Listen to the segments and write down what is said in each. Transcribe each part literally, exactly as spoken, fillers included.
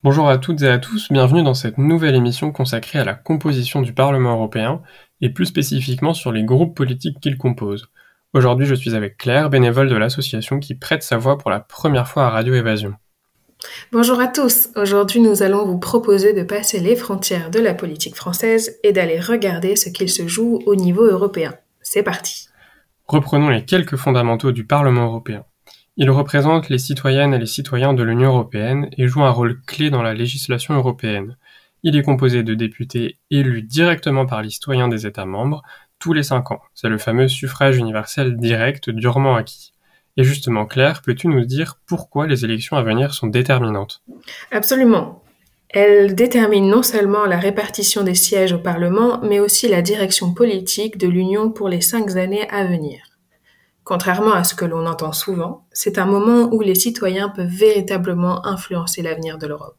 Bonjour à toutes et à tous, bienvenue dans cette nouvelle émission consacrée à la composition du Parlement européen, et plus spécifiquement sur les groupes politiques qu'il compose. Aujourd'hui, je suis avec Claire, bénévole de l'association qui prête sa voix pour la première fois à Radio Évasion. Bonjour à tous, aujourd'hui nous allons vous proposer de passer les frontières de la politique française et d'aller regarder ce qu'il se joue au niveau européen. C'est parti. Reprenons les quelques fondamentaux du Parlement européen. Il représente les citoyennes et les citoyens de l'Union européenne et joue un rôle clé dans la législation européenne. Il est composé de députés élus directement par les citoyens des États membres tous les cinq ans. C'est le fameux suffrage universel direct durement acquis. Et justement, Claire, peux-tu nous dire pourquoi les élections à venir sont déterminantes ? Absolument. Elles déterminent non seulement la répartition des sièges au Parlement, mais aussi la direction politique de l'Union pour les cinq années à venir. Contrairement à ce que l'on entend souvent, c'est un moment où les citoyens peuvent véritablement influencer l'avenir de l'Europe.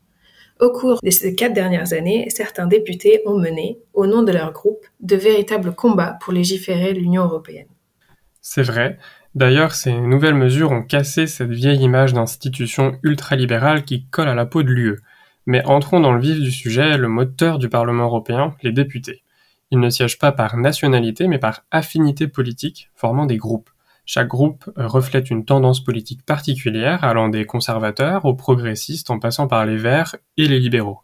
Au cours de ces quatre dernières années, certains députés ont mené, au nom de leur groupe, de véritables combats pour légiférer l'Union européenne. C'est vrai. D'ailleurs, ces nouvelles mesures ont cassé cette vieille image d'institution ultralibérale qui colle à la peau de l'U E. Mais entrons dans le vif du sujet, le moteur du Parlement européen, les députés. Ils ne siègent pas par nationalité, mais par affinité politique, formant des groupes. Chaque groupe reflète une tendance politique particulière, allant des conservateurs aux progressistes en passant par les Verts et les libéraux.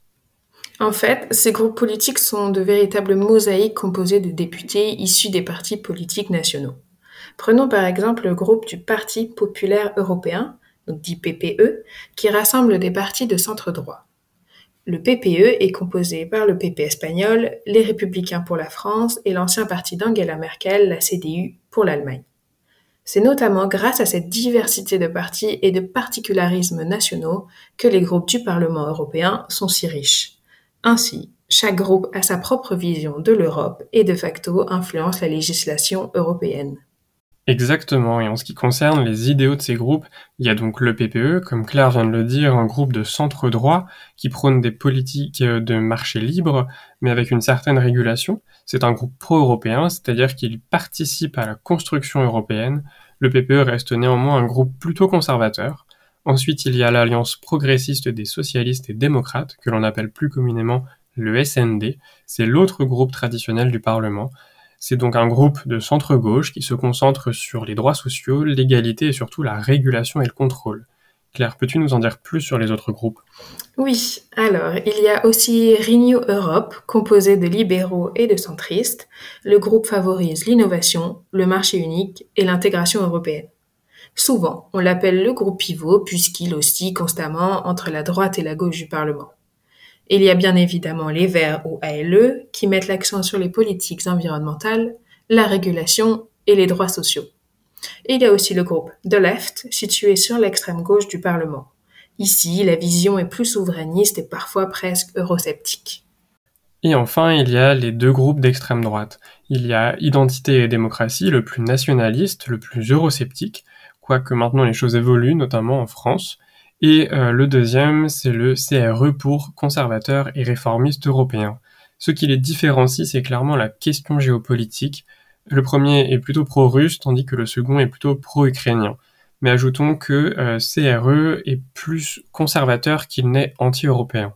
En fait, ces groupes politiques sont de véritables mosaïques composées de députés issus des partis politiques nationaux. Prenons par exemple le groupe du Parti populaire européen, donc dit P P E, qui rassemble des partis de centre droit. Le P P E est composé par le P P espagnol, les Républicains pour la France et l'ancien parti d'Angela Merkel, la C D U, pour l'Allemagne. C'est notamment grâce à cette diversité de partis et de particularismes nationaux que les groupes du Parlement européen sont si riches. Ainsi, chaque groupe a sa propre vision de l'Europe et de facto influence la législation européenne. Exactement, et en ce qui concerne les idéaux de ces groupes, il y a donc le P P E, comme Claire vient de le dire, un groupe de centre-droit qui prône des politiques de marché libre, mais avec une certaine régulation. C'est un groupe pro-européen, c'est-à-dire qu'il participe à la construction européenne. Le P P E reste néanmoins un groupe plutôt conservateur. Ensuite, il y a l'Alliance progressiste des socialistes et démocrates, que l'on appelle plus communément le S N D. C'est l'autre groupe traditionnel du Parlement. C'est donc un groupe de centre-gauche qui se concentre sur les droits sociaux, l'égalité et surtout la régulation et le contrôle. Claire, peux-tu nous en dire plus sur les autres groupes ? Oui, alors il y a aussi Renew Europe, composé de libéraux et de centristes. Le groupe favorise l'innovation, le marché unique et l'intégration européenne. Souvent, on l'appelle le groupe pivot puisqu'il oscille constamment entre la droite et la gauche du Parlement. Il y a bien évidemment les Verts ou A L E qui mettent l'accent sur les politiques environnementales, la régulation et les droits sociaux. Et il y a aussi le groupe The Left, situé sur l'extrême gauche du Parlement. Ici, la vision est plus souverainiste et parfois presque eurosceptique. Et enfin, il y a les deux groupes d'extrême droite. Il y a Identité et démocratie, le plus nationaliste, le plus eurosceptique, quoique maintenant les choses évoluent, notamment en France. Et euh, le deuxième, c'est le C R E pour conservateurs et réformistes européens. Ce qui les différencie, c'est clairement la question géopolitique. Le premier est plutôt pro-russe, tandis que le second est plutôt pro-ukrainien. Mais ajoutons que euh, C R E est plus conservateur qu'il n'est anti-européen.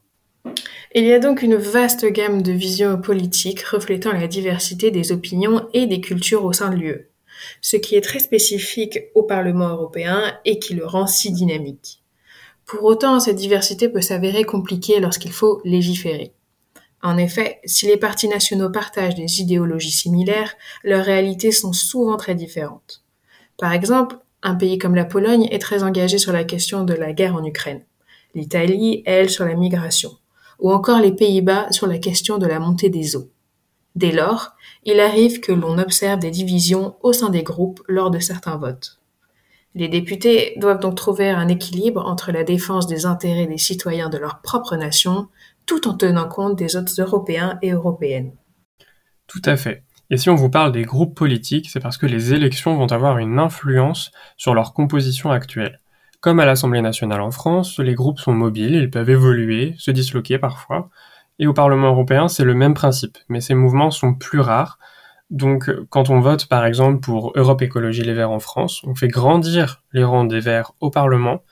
Il y a donc une vaste gamme de visions politiques reflétant la diversité des opinions et des cultures au sein de l'U E, ce qui est très spécifique au Parlement européen et qui le rend si dynamique. Pour autant, cette diversité peut s'avérer compliquée lorsqu'il faut légiférer. En effet, si les partis nationaux partagent des idéologies similaires, leurs réalités sont souvent très différentes. Par exemple, un pays comme la Pologne est très engagé sur la question de la guerre en Ukraine. L'Italie, elle, sur la migration. Ou encore les Pays-Bas sur la question de la montée des eaux. Dès lors, il arrive que l'on observe des divisions au sein des groupes lors de certains votes. Les députés doivent donc trouver un équilibre entre la défense des intérêts des citoyens de leur propre nation, tout en tenant compte des autres Européens et Européennes. Tout à fait. Et si on vous parle des groupes politiques, c'est parce que les élections vont avoir une influence sur leur composition actuelle. Comme à l'Assemblée nationale en France, les groupes sont mobiles, ils peuvent évoluer, se disloquer parfois. Et au Parlement européen, c'est le même principe, mais ces mouvements sont plus rares. Donc, quand on vote par exemple pour Europe Écologie Les Verts en France, on fait grandir les rangs des Verts au Parlement,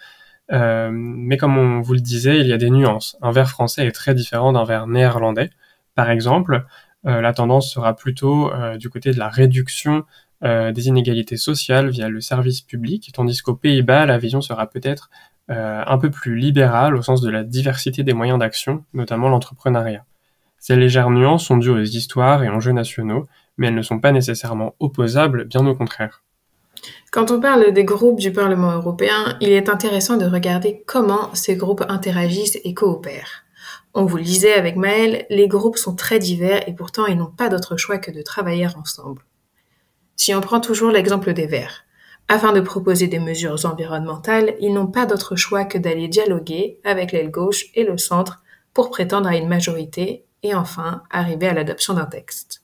Euh, mais comme on vous le disait, il y a des nuances. Un verre français est très différent d'un verre néerlandais. Par exemple, euh, la tendance sera plutôt euh, du côté de la réduction euh, des inégalités sociales via le service public, tandis qu'aux Pays-Bas, la vision sera peut-être euh, un peu plus libérale au sens de la diversité des moyens d'action, notamment l'entrepreneuriat. Ces légères nuances sont dues aux histoires et enjeux nationaux, mais elles ne sont pas nécessairement opposables, bien au contraire. Quand on parle des groupes du Parlement européen, il est intéressant de regarder comment ces groupes interagissent et coopèrent. On vous le disait avec Maëlle, les groupes sont très divers et pourtant ils n'ont pas d'autre choix que de travailler ensemble. Si on prend toujours l'exemple des Verts, afin de proposer des mesures environnementales, ils n'ont pas d'autre choix que d'aller dialoguer avec l'aile gauche et le centre pour prétendre à une majorité et enfin arriver à l'adoption d'un texte.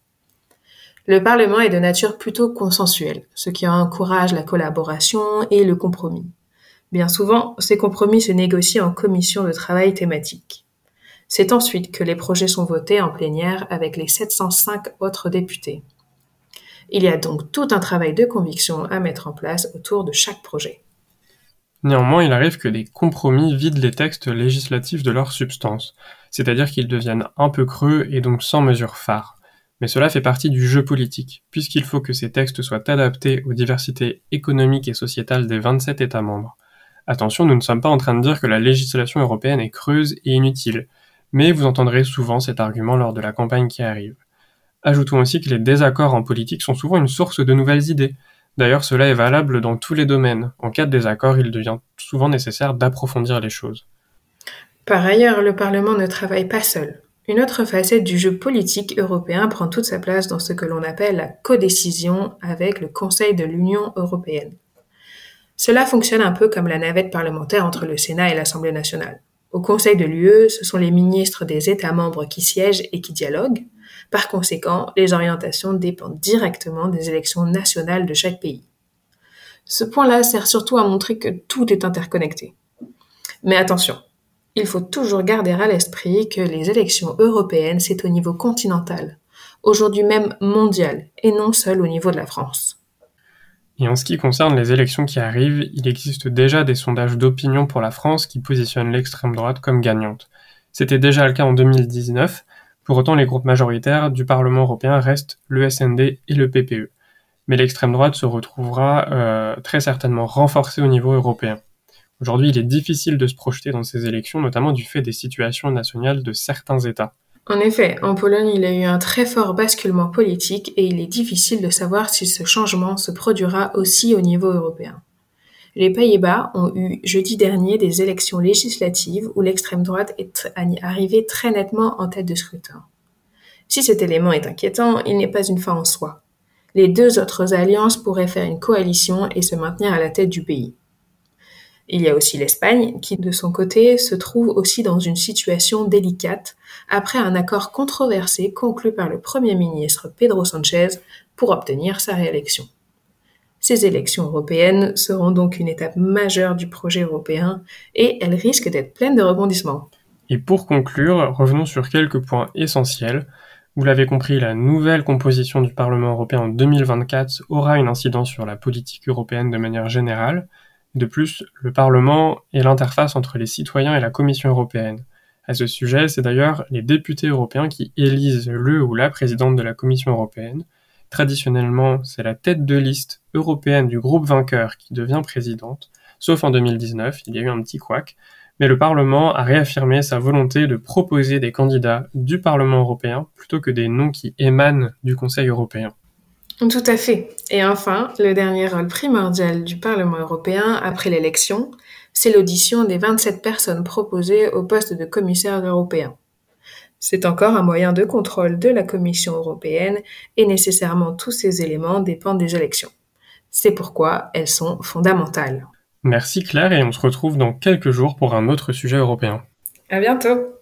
Le Parlement est de nature plutôt consensuelle, ce qui encourage la collaboration et le compromis. Bien souvent, ces compromis se négocient en commission de travail thématique. C'est ensuite que les projets sont votés en plénière avec les sept cent cinq autres députés. Il y a donc tout un travail de conviction à mettre en place autour de chaque projet. Néanmoins, il arrive que des compromis vident les textes législatifs de leur substance, c'est-à-dire qu'ils deviennent un peu creux et donc sans mesure phare. Mais cela fait partie du jeu politique, puisqu'il faut que ces textes soient adaptés aux diversités économiques et sociétales des vingt-sept États membres. Attention, nous ne sommes pas en train de dire que la législation européenne est creuse et inutile, mais vous entendrez souvent cet argument lors de la campagne qui arrive. Ajoutons aussi que les désaccords en politique sont souvent une source de nouvelles idées. D'ailleurs, cela est valable dans tous les domaines. En cas de désaccord, il devient souvent nécessaire d'approfondir les choses. Par ailleurs, le Parlement ne travaille pas seul. Une autre facette du jeu politique européen prend toute sa place dans ce que l'on appelle la codécision avec le Conseil de l'Union européenne. Cela fonctionne un peu comme la navette parlementaire entre le Sénat et l'Assemblée nationale. Au Conseil de l'U E, ce sont les ministres des États membres qui siègent et qui dialoguent. Par conséquent, les orientations dépendent directement des élections nationales de chaque pays. Ce point-là sert surtout à montrer que tout est interconnecté. Mais attention, il faut toujours garder à l'esprit que les élections européennes, c'est au niveau continental, aujourd'hui même mondial, et non seul au niveau de la France. Et en ce qui concerne les élections qui arrivent, il existe déjà des sondages d'opinion pour la France qui positionnent l'extrême droite comme gagnante. C'était déjà le cas en deux mille dix-neuf, pour autant les groupes majoritaires du Parlement européen restent le S N D et le P P E. Mais l'extrême droite se retrouvera euh, très certainement renforcée au niveau européen. Aujourd'hui, il est difficile de se projeter dans ces élections, notamment du fait des situations nationales de certains États. En effet, en Pologne, il y a eu un très fort basculement politique et il est difficile de savoir si ce changement se produira aussi au niveau européen. Les Pays-Bas ont eu jeudi dernier des élections législatives où l'extrême droite est arrivée très nettement en tête de scrutin. Si cet élément est inquiétant, il n'est pas une fin en soi. Les deux autres alliances pourraient faire une coalition et se maintenir à la tête du pays. Il y a aussi l'Espagne qui, de son côté, se trouve aussi dans une situation délicate après un accord controversé conclu par le Premier ministre Pedro Sánchez pour obtenir sa réélection. Ces élections européennes seront donc une étape majeure du projet européen et elles risquent d'être pleines de rebondissements. Et pour conclure, revenons sur quelques points essentiels. Vous l'avez compris, la nouvelle composition du Parlement européen en deux mille vingt-quatre aura une incidence sur la politique européenne de manière générale. De plus, le Parlement est l'interface entre les citoyens et la Commission européenne. À ce sujet, c'est d'ailleurs les députés européens qui élisent le ou la présidente de la Commission européenne. Traditionnellement, c'est la tête de liste européenne du groupe vainqueur qui devient présidente, sauf en deux mille dix-neuf, il y a eu un petit couac, mais le Parlement a réaffirmé sa volonté de proposer des candidats du Parlement européen plutôt que des noms qui émanent du Conseil européen. Tout à fait. Et enfin, le dernier rôle primordial du Parlement européen après l'élection, c'est l'audition des vingt-sept personnes proposées au poste de commissaire européen. C'est encore un moyen de contrôle de la Commission européenne et nécessairement tous ces éléments dépendent des élections. C'est pourquoi elles sont fondamentales. Merci Claire et on se retrouve dans quelques jours pour un autre sujet européen. À bientôt!